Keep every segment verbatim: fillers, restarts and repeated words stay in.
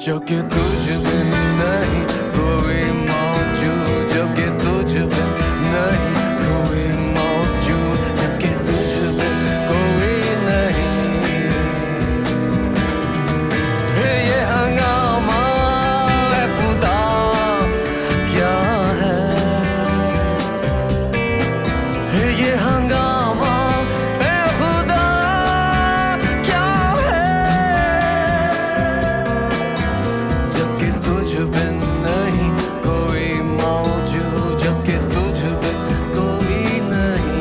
जो कि तुझ बिन नहीं कोई मौजूद, जो कि तुझ बिन नहीं कोई मौजूद, जो कि तुझ बिन कोई नहीं। ये हंगामा है खुदा क्या है, ये हंगामा है खुदा क्या है, जबकि तुझ बिन नहीं कोई मौजूद, जबकि तुझ बिन कोई नहीं।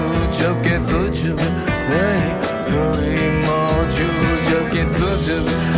Jab